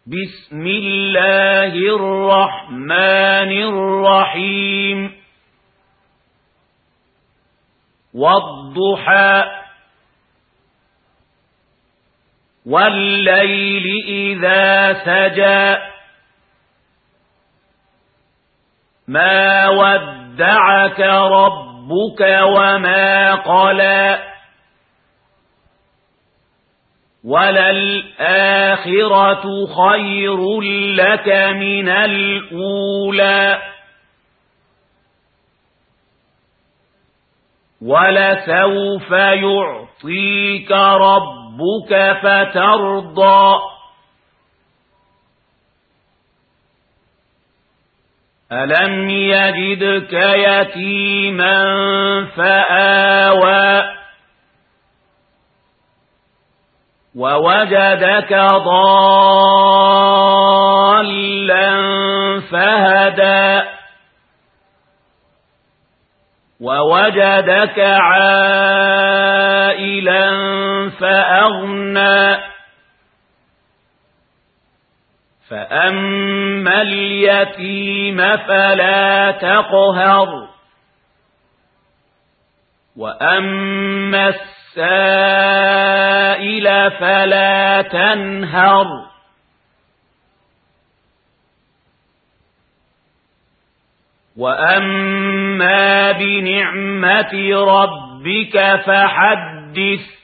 بسم الله الرحمن الرحيم والضحى والليل إذا سجى ما ودعك ربك وما قلى وللآخرة خير لك من الأولى ولسوف يعطيك ربك فترضى ألم يجدك يتيما فآوى ووجدك ضالا فهدى ووجدك عائلا فأغنى فأما اليتيم فلا تقهر وأما السائل فلا تنهر وأما بنعمة ربك فحدث